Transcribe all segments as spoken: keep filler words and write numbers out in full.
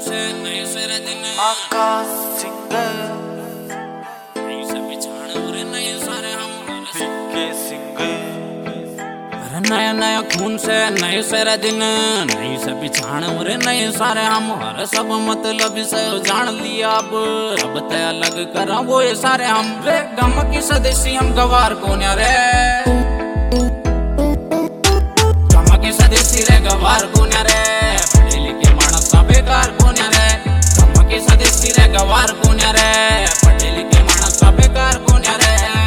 से नहीं सर दिन आकाश सिंगर नहीं सब बिछाण उरे नहीं सारे हम के सिंगर अरे नया नया खून से नहीं सर दिन नहीं सब बिछाण उरे नहीं सारे हम हर सब मतलब से जान लिया अब अब तय अलग करा वो ये सारे हम रे गम की सदेशी हम गवार कौन रे गम की सदेशी रे गवार कौन रे पढ़े लिखे मानस बेकार कौन रे गम की सदेशी रे गवार कौन रे पढ़े लिखे मानस बेकार कौन रे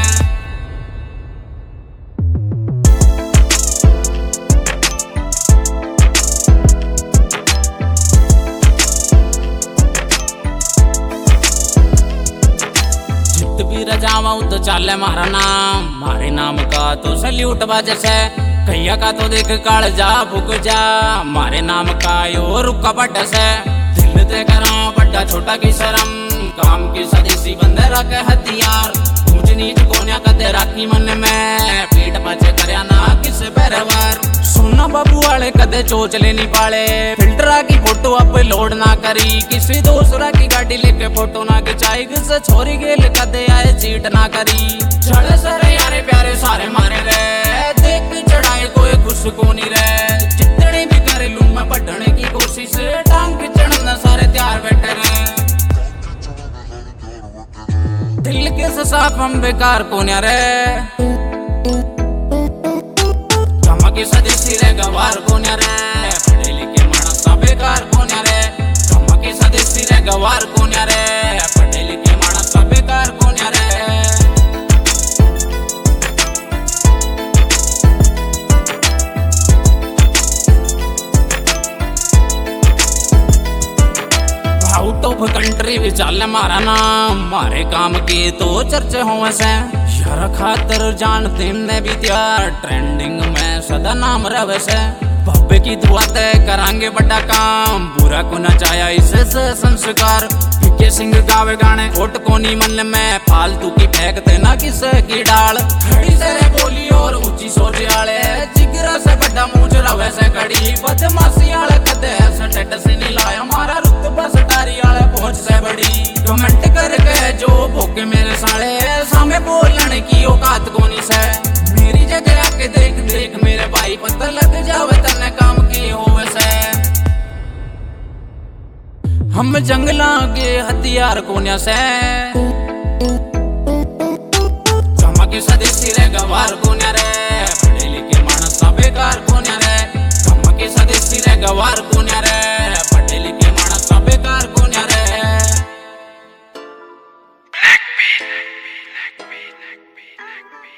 भी रजावा तो चाले मारा नाम मारे नाम का तो सल्यूट बाजे से कैया का तो देख काल जा भुक जा मारे नाम का यो रुका बट से दिल दे करा बड़ा छोटा की शर्म काम की सदेशी बंदे रखे हथियार ऊंच नीच कोन्या कदे राखी मन में पीठ पचे करया ना किस पैरवार सुनना बाबू वाले कदे चोच लेनी पाले फिल्टरा की फोटो अपलोड ना करी किसी दूसरा की गाड़ी लेके फोटो ना खिंचाई किसे छोरी गेल कदे आए चीट ना करी चढ़े सारे यारे प्यारे सारे मारे रे देख चढ़ाए कोई खुश को नहीं रे जितने भी करे लू मैं बढ़ने की कोशिश टांग के चढ़ना सारे तैयार बैठे रे दिल के साफ हम बेकार को नहीं रे की सदेशी रे गवार कौन रे पढ़े लिखे मानस बेकार कौन रे गम की सदेशी रे गवार कौन रे पढ़े लिखे मानस बेकार कौन रे आउट ऑफ कंट्री भी चल मारा नाम मारे काम की तो चर्चे हो से यार खातर जान ने भी त्यार ट्रेंडिंग में सदा नाम रवे से भव्य की दुआ तय करांगे बड़ा काम बुरा को न चाया इसे से संस्कार के सिंह गावे गाने खोट कोनी मन में फालतू की फेंकते ना किसे की डाल खड़ी से बोली और ऊंची सोच आले जिगरा से बड़ा मुझ रवे से खड़ी बदमाशी आले कदे ऐसे टेट से नहीं लाया हमारा रुतबा सटारी आले पहुंच से बड़ी कमेंट करके जो भोगे मेरे साले सामने बोलने की औकात कोनी से मेरी जगह आके देख देख मेरे भाई पता लग जावे तने काम की होवे से हम जंगला के हथियार कोन्या से गम की सदेशी रे गवार कोन्या रे पढ़े लिखे मानस बेकार कोन्या रे गम की सदेशी रे गवार कोन्या रे